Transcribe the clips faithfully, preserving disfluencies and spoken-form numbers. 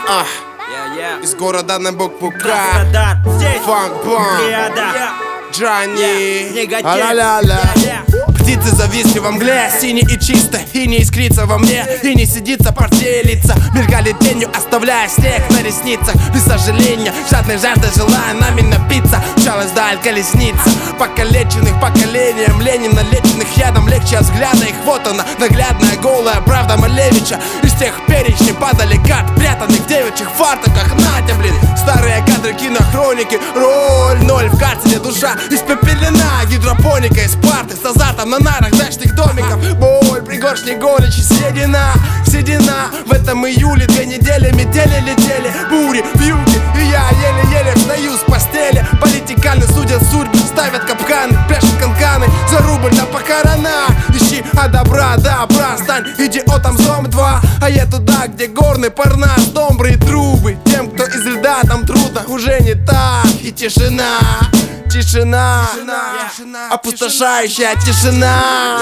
А, из города на букву К. Фанк-бомб, Джонни, а-ля-ля-ля. Птицы зависли во мгле, синий и чисто, и не искрится во мне, и не сидится портелица. Мелькали тенью, оставляя снег на ресницах. Без сожаления, жадной жаждой желая нами напиться, мчалась вдаль колесница. Покалеченных поколением Ленина, леченных ядом, легче от взгляда их. Вот она, наглядная голая правда Малевича. Из тех перечней падали карт, прятанных в девичьих фартуках. Надя, блин, старые кадры кинохроники. Роль ноль в карте, душа испепелена. Гидропоника из парты с азартом на нарах дачных домиков. Боль, пригоршни горечи, седина, седина. В этом июле две недели метели летели, бури, вьюги, и я еле-еле встаю с постели. Политиканы судят судьбы, ставят капканы, пляшут канканы за рубль на похорона. Ищи, а добра, добра, стань идиотом зом два. А я туда, где горный парнас, домбры и трубы. Тем, кто из льда, там трудно, уже не так. И тишина, тишина, тишина, опустошающая тишина.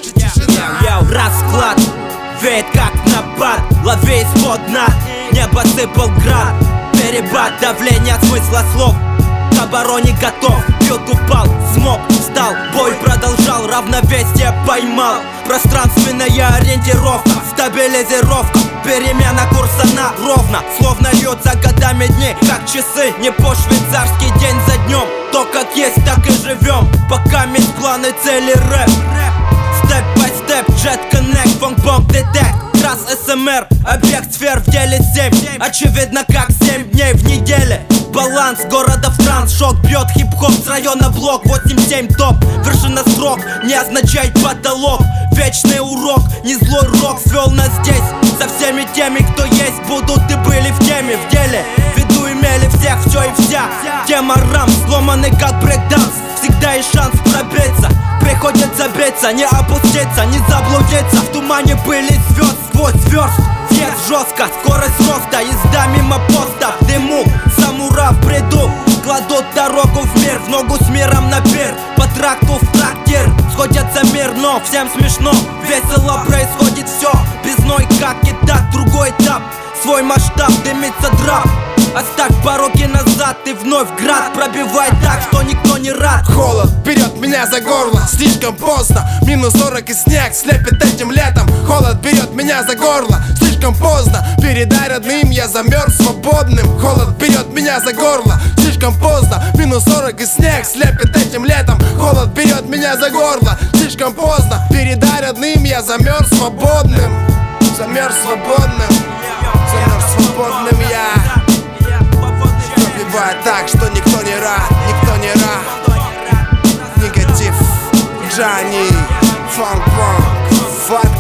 Я расклад, веет как напад, лови из-под дна. Небо сыпал град, перебат, давление от смысла слов. К обороне готов, бьет упал, смог, встал, бой продолжал, равновесие поймал. Пространственная ориентировка, стабилизировка, перемена курса на ровно. Словно льется годами дни, как часы, не по-швейцарски день за днем. То как есть, так и живем, пока есть планы, цели, рэп. Степ by степ, джет коннект, фанк-бомб, детект. Трасс эс эм эр, объект сфер в деле семь. Очевидно как семь дней в неделе. Баланс города в транс, шок бьет хип-хоп с района блок. восемь семь топ, вершина строк не означает потолок. Вечный урок, не злой рок свел нас здесь. Со всеми теми, кто есть, будут и были в теме, в деле. В виду имели всех, все и вся. Тема рам, сломанный как брейкданс. Всегда есть шанс пробиться, приходится биться, не опуститься, не заблудиться. В тумане были звезд сквозь звезд. Въезд жестко, скорость роста, езда мимо поста. В дыму, самура в бреду, кладут дорогу в мир, в ногу с миром на пир. По тракту в трактир, сходятся мир, но всем смешно. Весело происходит все, без ной как и так. Другой этап, свой масштаб, дымится драп. Оставь пороги назад и вновь град пробивай так, что никто не рад. Холод берет меня за горло, слишком поздно. Минус сорок и снег слепит этим летом. Холод берет меня за горло, слишком поздно. Передай родным, я замерз свободным. Холод берет меня за горло, слишком поздно. Минус сорок и снег слепит этим летом. Холод берет меня за горло, слишком поздно. Передай родным, я замерз свободным. Замерз свободным, замерз свободным я. Пробивает так, что никто не рад, никто не рад. Негатив, Джонни, фанк-бомб,